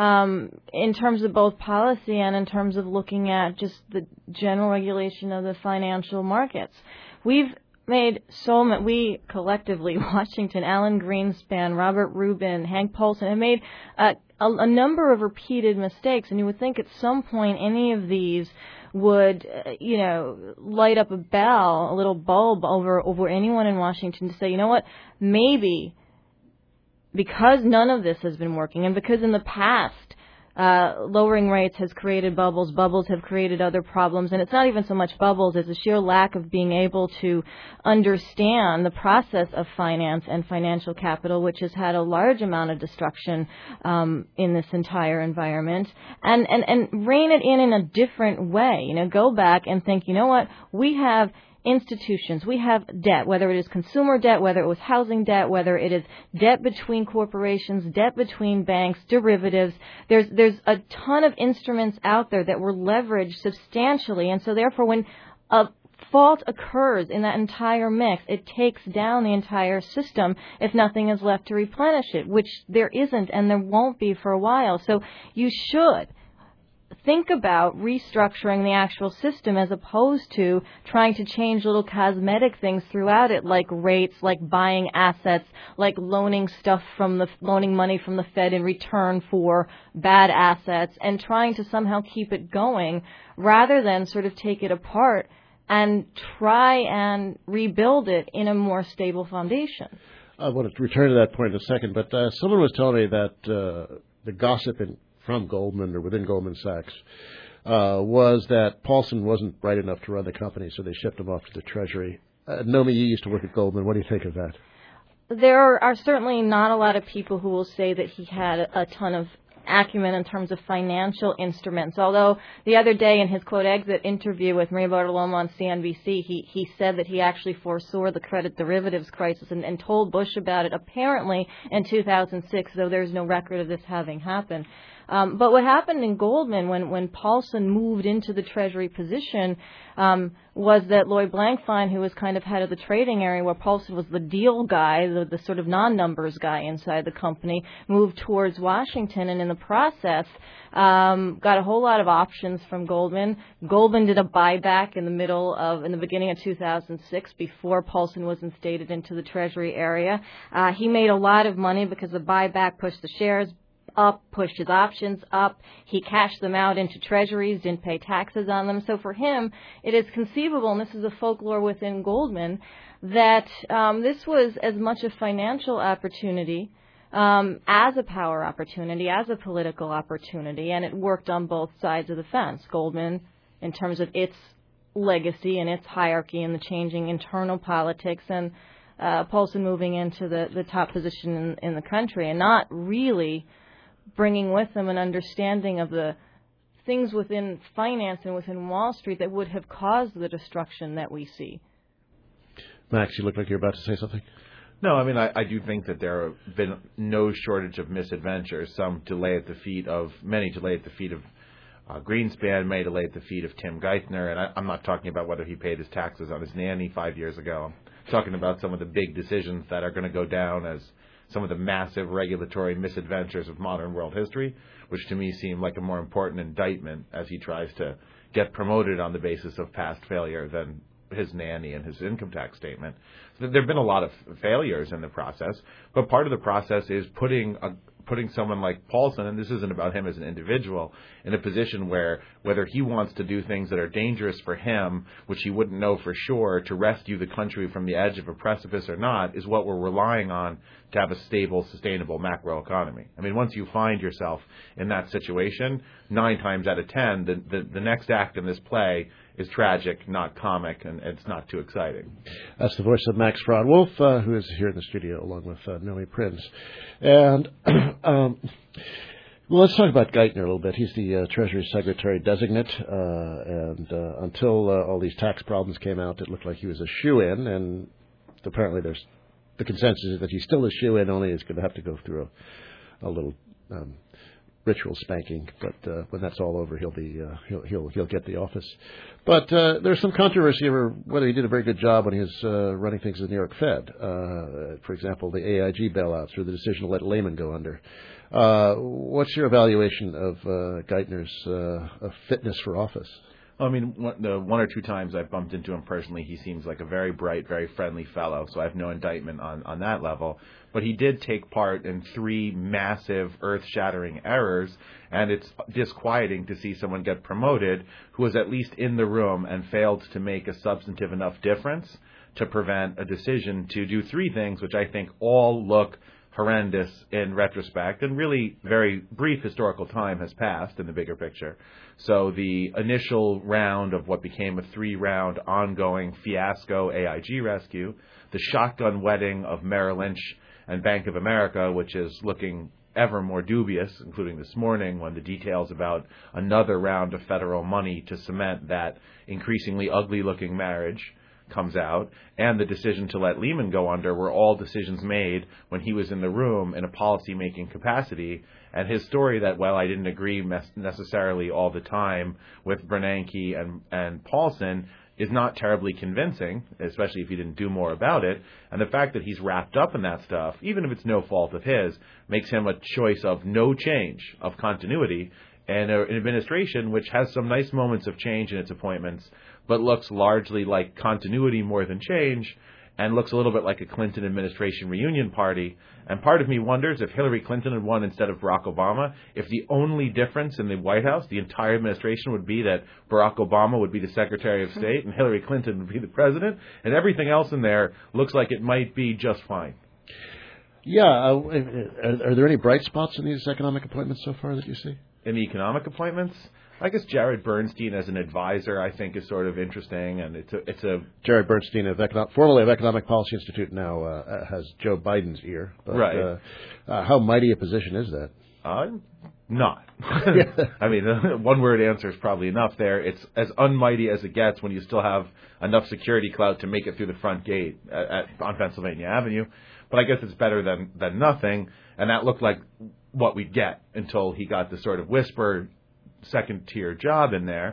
in terms of both policy and in terms of looking at just the general regulation of the financial markets. We've made we collectively, Washington, Alan Greenspan, Robert Rubin, Hank Paulson, have made a number of repeated mistakes, and you would think at some point any of these would, light up a little bulb over anyone in Washington to say, you know what, maybe because none of this has been working, and because in the past lowering rates has created bubbles. Bubbles have created other problems. And it's not even so much bubbles as a sheer lack of being able to understand the process of finance and financial capital, which has had a large amount of destruction in this entire environment. And rein it in a different way. Go back and think, you know what, we have institutions, we have debt, whether it is consumer debt, whether it was housing debt, whether it is debt between corporations, debt between banks, derivatives. There's a ton of instruments out there that were leveraged substantially, and so therefore when a fault occurs in that entire mix, it takes down the entire system if nothing is left to replenish it, which there isn't and there won't be for a while. So you should think about restructuring the actual system as opposed to trying to change little cosmetic things throughout it, like rates, like buying assets, like loaning money from the Fed in return for bad assets, and trying to somehow keep it going rather than sort of take it apart and try and rebuild it in a more stable foundation. I want to return to that point in a second, but someone was telling me that the gossip from Goldman or within Goldman Sachs was that Paulson wasn't bright enough to run the company, so they shipped him off to the Treasury. Nomi, you used to work at Goldman. What do you think of that? There are certainly not a lot of people who will say that he had a ton of acumen in terms of financial instruments. Although the other day in his quote exit interview with Maria Bartiromo on CNBC, he said that he actually foresaw the credit derivatives crisis and told Bush about it apparently in 2006, though there's no record of this having happened. But what happened in Goldman when Paulson moved into the Treasury position was that Lloyd Blankfein, who was kind of head of the trading area where Paulson was the deal guy, the sort of non-numbers guy inside the company, moved towards Washington, and in the process got a whole lot of options from Goldman. Goldman did a buyback in the beginning of 2006 before Paulson was instated into the Treasury area. He made a lot of money because the buyback pushed the shares up, pushed his options up. He cashed them out into treasuries, didn't pay taxes on them. So for him, it is conceivable, and this is a folklore within Goldman, that this was as much a financial opportunity as a power opportunity, as a political opportunity, and it worked on both sides of the fence. Goldman, in terms of its legacy and its hierarchy and the changing internal politics, and Paulson moving into the top position in the country and not really bringing with them an understanding of the things within finance and within Wall Street that would have caused the destruction that we see. Max, you look like you're about to say something. No, I mean, I do think that there have been no shortage of misadventures. Many to lay at the feet of Greenspan, many to lay at the feet of Tim Geithner. And I'm not talking about whether he paid his taxes on his nanny 5 years ago. I'm talking about some of the big decisions that are going to go down as some of the massive regulatory misadventures of modern world history, which to me seem like a more important indictment as he tries to get promoted on the basis of past failure than his nanny and his income tax statement. So there have been a lot of failures in the process, but part of the process is putting someone like Paulson, and this isn't about him as an individual, in a position where whether he wants to do things that are dangerous for him, which he wouldn't know for sure, to rescue the country from the edge of a precipice or not, is what we're relying on to have a stable, sustainable macroeconomy. I mean, once you find yourself in that situation, 9 times out of 10, the next act in this play is tragic, not comic, and it's not too exciting. That's the voice of Max Fraud-Wolf, who is here in the studio along with Noe Prince. And well, let's talk about Geithner a little bit. He's the Treasury Secretary designate, and until all these tax problems came out, it looked like he was a shoo-in, and apparently there's the consensus is that he's still a shoo-in, only he's going to have to go through a little ritual spanking, but when that's all over, he'll get the office. But there's some controversy over whether he did a very good job when he was running things in the New York Fed. For example, the AIG bailouts or the decision to let Lehman go under. What's your evaluation of Geithner's fitness for office? I mean, the 1 or 2 times I've bumped into him personally, he seems like a very bright, very friendly fellow, so I have no indictment on that level. But he did take part in 3 massive, earth-shattering errors, and it's disquieting to see someone get promoted who was at least in the room and failed to make a substantive enough difference to prevent a decision to do 3 things, which I think all look horrendous in retrospect, and really very brief historical time has passed in the bigger picture. So the initial round of what became a 3-round ongoing fiasco AIG rescue, the shotgun wedding of Merrill Lynch and Bank of America, which is looking ever more dubious, including this morning when the details about another round of federal money to cement that increasingly ugly-looking marriage comes out, and the decision to let Lehman go under were all decisions made when he was in the room in a policy-making capacity. And his story that, while I didn't agree necessarily all the time with Bernanke and Paulson, is not terribly convincing, especially if he didn't do more about it. And the fact that he's wrapped up in that stuff, even if it's no fault of his, makes him a choice of no change, of continuity, and an administration which has some nice moments of change in its appointments, but looks largely like continuity more than change, and looks a little bit like a Clinton administration reunion party. And part of me wonders if Hillary Clinton had won instead of Barack Obama, if the only difference in the White House, the entire administration, would be that Barack Obama would be the Secretary of State and Hillary Clinton would be the President, and everything else in there looks like it might be just fine. Yeah. Are there any bright spots in these economic appointments so far that you see? In the economic appointments, I guess Jared Bernstein as an advisor, I think, is sort of interesting, and it's a Jared Bernstein formerly of Economic Policy Institute, now has Joe Biden's ear. But, right. How mighty a position is that? Not. I mean, one-word answer is probably enough there. It's as unmighty as it gets when you still have enough security clout to make it through the front gate on Pennsylvania Avenue. But I guess it's better than nothing, and that looked like what we'd get until he got the sort of whisper second-tier job in there.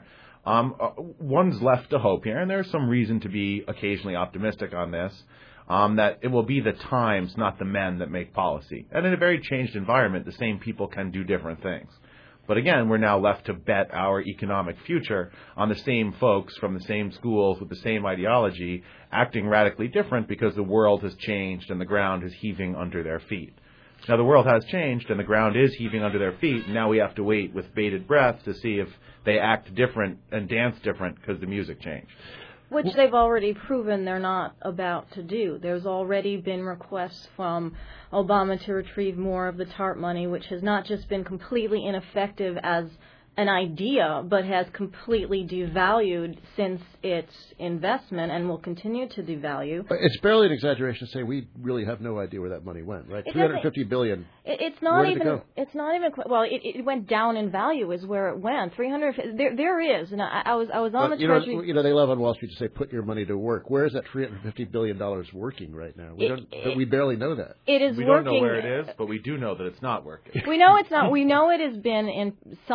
One's left to hope here, and there's some reason to be occasionally optimistic on this, that it will be the times, not the men, that make policy. And in a very changed environment, the same people can do different things. But again, we're now left to bet our economic future on the same folks from the same schools with the same ideology acting radically different because the world has changed and the ground is heaving under their feet. Now, the world has changed and the ground is heaving under their feet. And now we have to wait with bated breath to see if they act different and dance different because the music changed. Which they've already proven they're not about to do. There's already been requests from Obama to retrieve more of the TARP money, which has not just been completely ineffective as an idea, but has completely devalued since its investment and will continue to devalue. It's barely an exaggeration to say we really have no idea where that money went, right? $350 billion. It's not where did even. it go? It's not even. Well, it went down in value, is where it went. 300. There is, and I was on the Treasury. They love on Wall Street to say put your money to work. Where is that $350 billion working right now? We barely know that. It is we working. We don't know where it is, but we do know that it's not working. We know it's not. We know it has been in some form of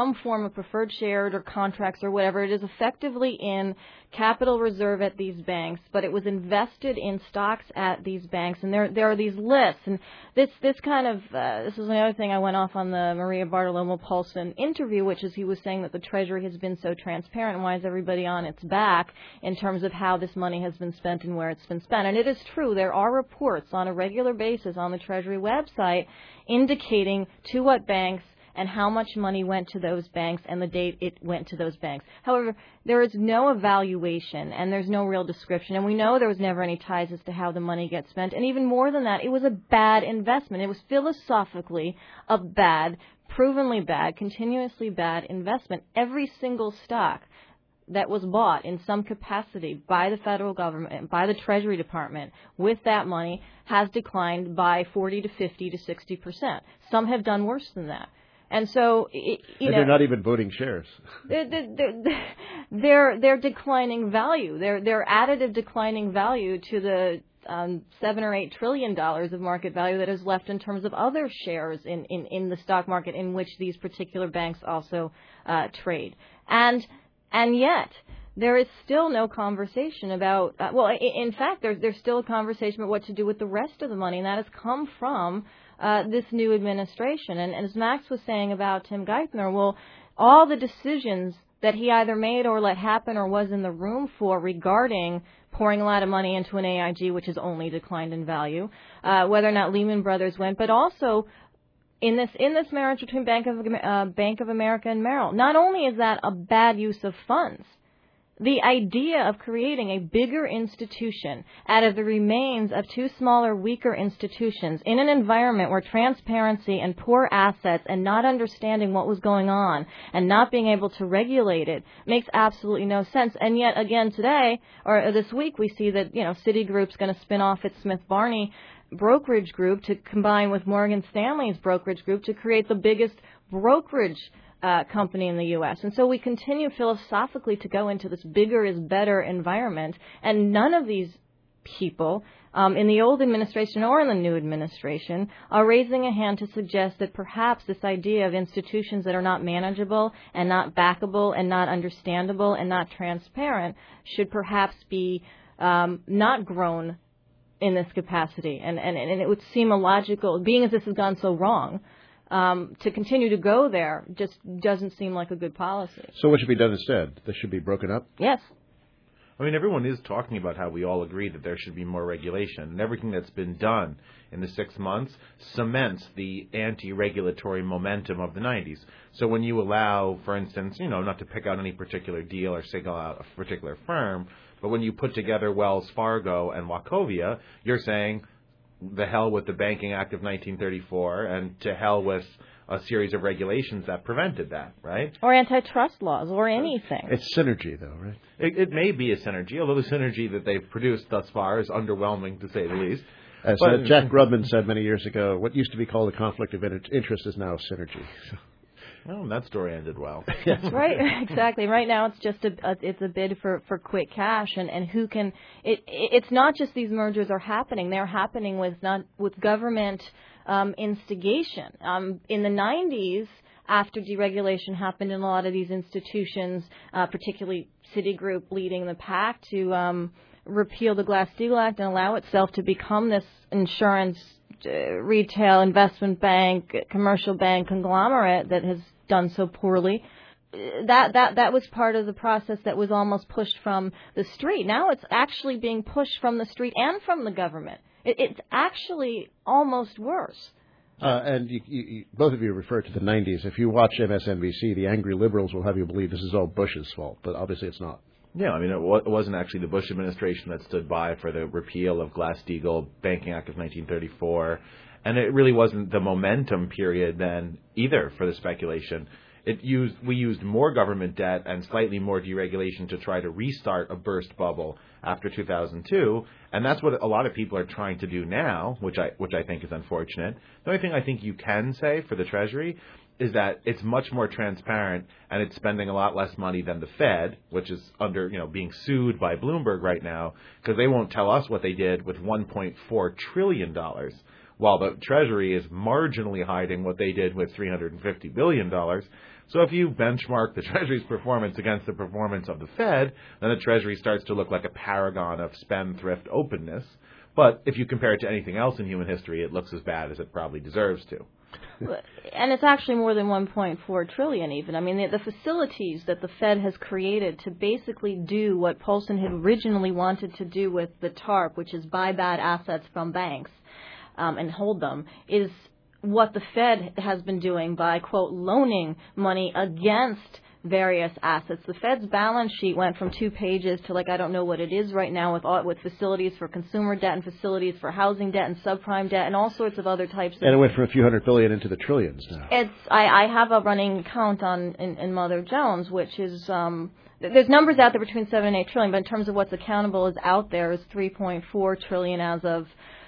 preferred shared or contracts or whatever. It is effectively in capital reserve at these banks, but it was invested in stocks at these banks. And there are these lists. And this kind of, this is another thing I went off on the Maria Bartiromo-Paulson interview, which is he was saying that the Treasury has been so transparent. And why is everybody on its back in terms of how this money has been spent and where it's been spent? And it is true. There are reports on a regular basis on the Treasury website indicating to what banks and how much money went to those banks and the date it went to those banks. However, there is no evaluation and there's no real description. And we know there was never any ties as to how the money gets spent. And even more than that, it was a bad investment. It was philosophically a bad, provenly bad, continuously bad investment. Every single stock that was bought in some capacity by the federal government, by the Treasury Department, with that money has declined by 40 to 50 to 60%. Some have done worse than that. And so, they're not even voting shares. They're declining value. They're additive declining value to the $7 or $8 trillion of market value that is left in terms of other shares in the stock market in which these particular banks also trade. And yet, there is still no conversation about, in fact, there's still a conversation about what to do with the rest of the money, and that has come from this new administration. And as Max was saying about Tim Geithner, well, all the decisions that he either made or let happen or was in the room for regarding pouring a lot of money into an AIG, which has only declined in value, whether or not Lehman Brothers went, but also in this marriage between Bank of America and Merrill. Not only is that a bad use of funds, the idea of creating a bigger institution out of the remains of two smaller, weaker institutions in an environment where transparency and poor assets and not understanding what was going on and not being able to regulate it makes absolutely no sense. And yet, again, today, or this week, we see that, Citigroup's going to spin off its Smith Barney brokerage group to combine with Morgan Stanley's brokerage group to create the biggest brokerage company in the U.S. And so we continue philosophically to go into this bigger is better environment, and none of these people in the old administration or in the new administration are raising a hand to suggest that perhaps this idea of institutions that are not manageable and not backable and not understandable and not transparent should perhaps be not grown in this capacity. And it would seem illogical, being as this has gone so wrong, to continue to go there just doesn't seem like a good policy. So what should be done instead? This should be broken up? Yes. I mean, everyone is talking about how we all agree that there should be more regulation. And everything that's been done in the 6 months cements the anti-regulatory momentum of the 90s. So when you allow, for instance, not to pick out any particular deal or single out a particular firm, but when you put together Wells Fargo and Wachovia, you're saying the hell with the Banking Act of 1934 and to hell with a series of regulations that prevented that, right? Or antitrust laws or anything. It's synergy, though, right? It may be a synergy, although the synergy that they've produced thus far is underwhelming, to say the least. As Jack Grubman said many years ago, what used to be called a conflict of interest is now synergy. Well, that story ended well. Right, exactly. Right now, it's just it's a bid for quick cash, and who can? It's not just these mergers are happening; they're happening with government instigation. In the 90s, after deregulation happened in a lot of these institutions, particularly Citigroup leading the pack to repeal the Glass-Steagall Act and allow itself to become this insurance, retail, investment bank, commercial bank conglomerate that has done so poorly. That was part of the process that was almost pushed from the street. Now it's actually being pushed from the street and from the government. It's actually almost worse. And you, both of you refer to the 90s. If you watch MSNBC, the angry liberals will have you believe this is all Bush's fault, but obviously it's not. Yeah, I mean, it wasn't actually the Bush administration that stood by for the repeal of Glass-Steagall, Banking Act of 1934, and it really wasn't the momentum period then either for the speculation. We used more government debt and slightly more deregulation to try to restart a burst bubble after 2002, and that's what a lot of people are trying to do now, which I think is unfortunate. The only thing I think you can say for the Treasury is that it's much more transparent and it's spending a lot less money than the Fed, which is being sued by Bloomberg right now because they won't tell us what they did with $1.4 trillion while the Treasury is marginally hiding what they did with $350 billion. So if you benchmark the Treasury's performance against the performance of the Fed, then the Treasury starts to look like a paragon of spendthrift openness. But if you compare it to anything else in human history, it looks as bad as it probably deserves to. And it's actually more than 1.4 trillion even. I mean, the facilities that the Fed has created to basically do what Paulson had originally wanted to do with the TARP, which is buy bad assets from banks and hold them, is what the Fed has been doing by, quote, loaning money against various assets. The Fed's balance sheet went from 2 pages to I don't know what it is right now with facilities for consumer debt and facilities for housing debt and subprime debt and all sorts of other types. And it went from a few $100 billion into the trillions now. I have a running count in Mother Jones, which is there's numbers out there between 7 and 8 trillion, but in terms of what's accountable is out there is 3.4 trillion as of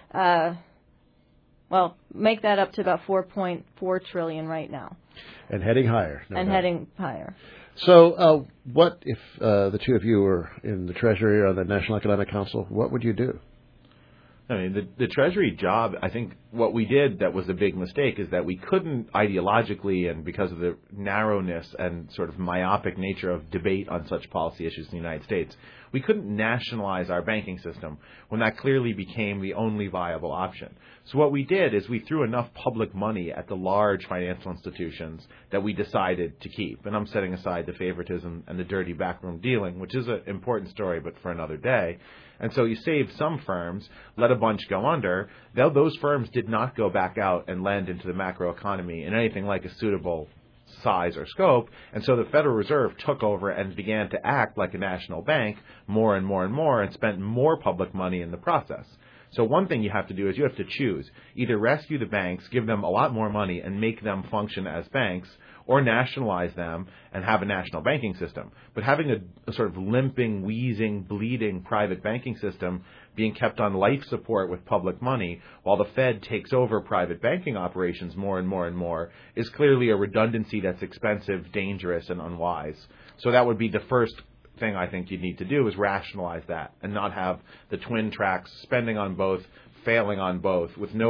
make that up to about 4.4 trillion right now. And heading higher. Heading higher. So what if the two of you were in the Treasury or the National Economic Council, what would you do? I mean, the Treasury job, I think what we did that was a big mistake is that we couldn't ideologically and because of the narrowness and sort of myopic nature of debate on such policy issues in the United States, we couldn't nationalize our banking system when that clearly became the only viable option. So what we did is we threw enough public money at the large financial institutions that we decided to keep. And I'm setting aside the favoritism and the dirty backroom dealing, which is an important story, but for another day. And so you saved some firms, let a bunch go under. Those firms did not go back out and lend into the macroeconomy in anything like a suitable size or scope. And so the Federal Reserve took over and began to act like a national bank more and more and more and spent more public money in the process. So one thing you have to do is you have to choose. Either rescue the banks, give them a lot more money and make them function as banks, or nationalize them and have a national banking system. But having a sort of limping, wheezing, bleeding private banking system being kept on life support with public money while the Fed takes over private banking operations more and more and more is clearly a redundancy that's expensive, dangerous, and unwise. So that would be the first thing I think you'd need to do is rationalize that and not have the twin tracks, spending on both, failing on both,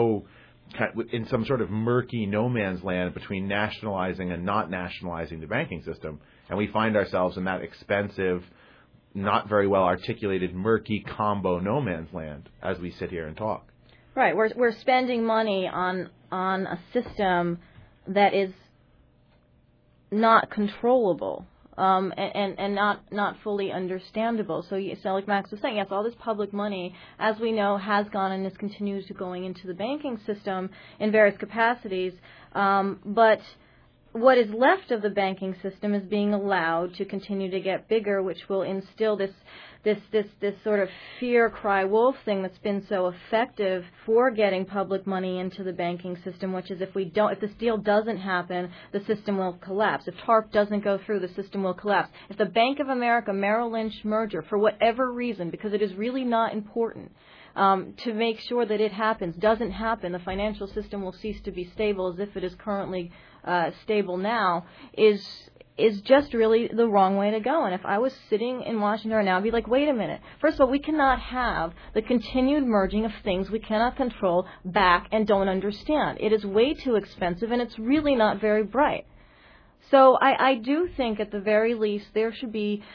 in some sort of murky no man's land between nationalizing and not nationalizing the banking system. And we find ourselves in that expensive, not very well articulated, murky combo no man's land as we sit here and talk. Right. We're spending money on a system that is not controllable. And not fully understandable. So like Max was saying, yes, all this public money, as we know, has gone and is continues to going into the banking system in various capacities. But what is left of the banking system is being allowed to continue to get bigger, which will instill this sort of fear cry wolf thing that's been so effective for getting public money into the banking system, which is if this deal doesn't happen, the system will collapse. If TARP doesn't go through, the system will collapse. If the Bank of America Merrill Lynch merger, for whatever reason, because it is really not important, to make sure that it happens, doesn't happen, the financial system will cease to be stable as if it is currently stable now, is just really the wrong way to go. And if I was sitting in Washington right now, I'd be like, wait a minute. First of all, we cannot have the continued merging of things we cannot control back and don't understand. It is way too expensive, and it's really not very bright. So I do think at the very least there should be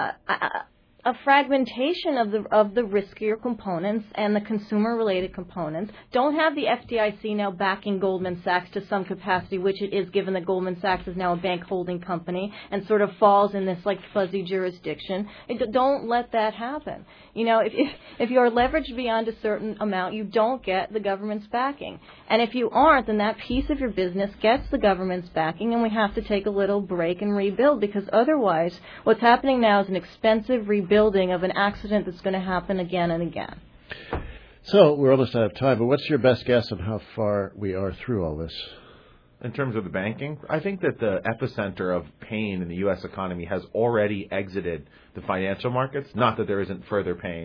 a fragmentation of the riskier components and the consumer-related components. Don't have the FDIC now backing Goldman Sachs to some capacity, which it is, given that Goldman Sachs is now a bank holding company and sort of falls in this fuzzy jurisdiction. Don't let that happen. If you're leveraged beyond a certain amount, you don't get the government's backing. And if you aren't, then that piece of your business gets the government's backing, and we have to take a little break and rebuild, because otherwise what's happening now is an expensive rebuilding of an accident that's going to happen again and again. So we're almost out of time, but what's your best guess on how far we are through all this? In terms of the banking, I think that the epicenter of pain in the U.S. economy has already exited the financial markets. Not that there isn't further pain.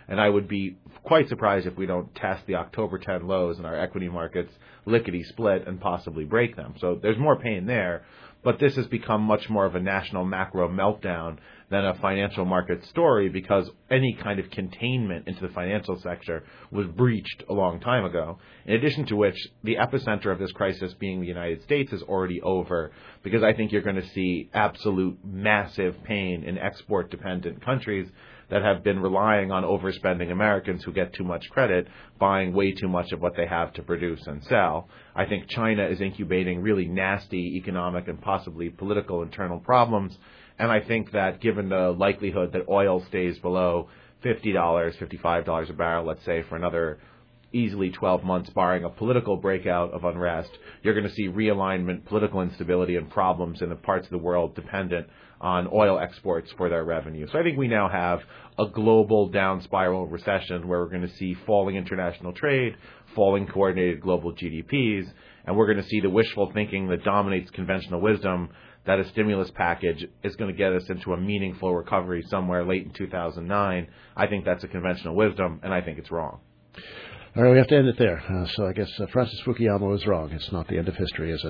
And I would be quite surprised if we don't test the October 10 lows in our equity markets, lickety-split, and possibly break them. So there's more pain there. But this has become much more of a national macro meltdown than a financial market story, because any kind of containment into the financial sector was breached a long time ago. In addition to which, the epicenter of this crisis being the United States is already over, because I think you're going to see absolute massive pain in export-dependent countries that have been relying on overspending Americans who get too much credit, buying way too much of what they have to produce and sell. I think China is incubating really nasty economic and possibly political internal problems. And I think that given the likelihood that oil stays below $50, $55 a barrel, let's say, for another easily 12 months, barring a political breakout of unrest, you're going to see realignment, political instability, and problems in the parts of the world dependent on oil exports for their revenue. So I think we now have a global down spiral recession where we're going to see falling international trade, falling coordinated global GDPs, and we're going to see the wishful thinking that dominates conventional wisdom that a stimulus package is going to get us into a meaningful recovery somewhere late in 2009. I think that's a conventional wisdom, and I think it's wrong. All right, we have to end it there. So I guess Francis Fukuyama was wrong. It's not the end of history, is it?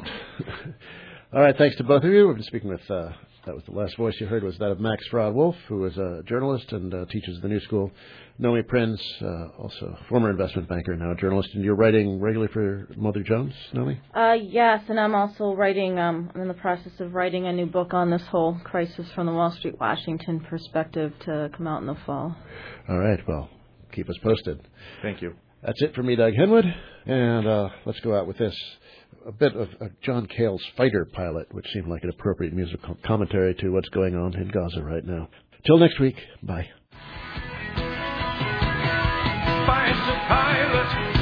All right, thanks to both of you. We've been speaking with, that was the last voice you heard, was that of Max Fraud-Wolf, who is a journalist and teaches at the New School. Naomi Prinz, also former investment banker, now a journalist. And you're writing regularly for Mother Jones, Naomi? Yes, and I'm also writing, I'm in the process of writing a new book on this whole crisis from the Wall Street Washington perspective to come out in the fall. All right, well, keep us posted. Thank you. That's it for me, Doug Henwood, and let's go out with this, a bit of John Cale's Fighter Pilot, which seemed like an appropriate musical commentary to what's going on in Gaza right now. Till next week, bye. Fighter Pilot.